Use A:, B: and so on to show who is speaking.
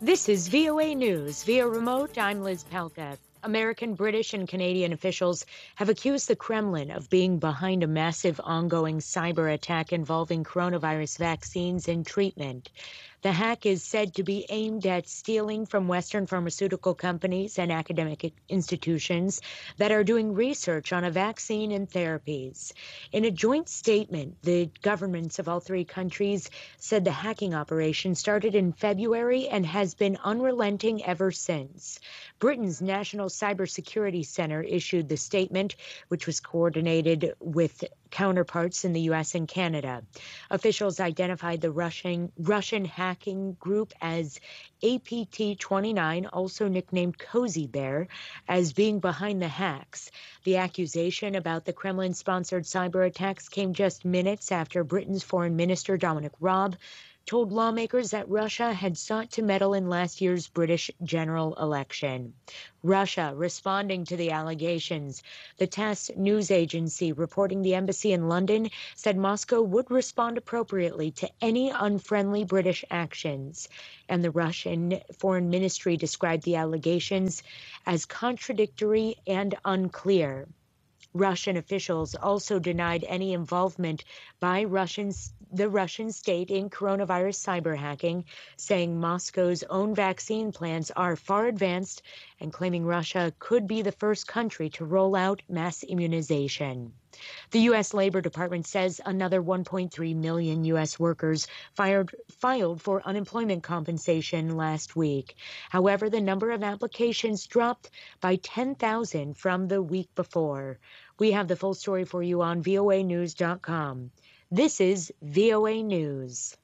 A: This is VOA News. Via remote, I'm Liz Pelka. American, British, and Canadian officials have accused the Kremlin of being behind a massive ongoing cyber attack involving coronavirus vaccines and treatment. The hack is said to be aimed at stealing from Western pharmaceutical companies and academic institutions that are doing research on a vaccine and therapies. In a joint statement, the governments of all three countries said the hacking operation started in February and has been unrelenting ever since. Britain's National Cybersecurity Center issued the statement, which was coordinated with counterparts in the U.S. and Canada. Officials identified the Russian hacking group as APT29, also nicknamed Cozy Bear, as being behind the hacks. The accusation about the Kremlin-sponsored cyber attacks came just minutes after Britain's Foreign Minister Dominic Raab told lawmakers that Russia had sought to meddle in last year's British general election. Russia responding to the allegations. The TASS news agency reporting the embassy in London said Moscow would respond appropriately to any unfriendly British actions. And the Russian Foreign Ministry described the allegations as contradictory and unclear. Russian officials also denied any involvement by the Russian state in coronavirus cyber hacking, saying Moscow's own vaccine plans are far advanced and claiming Russia could be the first country to roll out mass immunization. The U.S. Labor Department says another 1.3 million U.S. workers filed for unemployment compensation last week. However, the number of applications dropped by 10,000 from the week before. We have the full story for you on voanews.com. This is VOA News.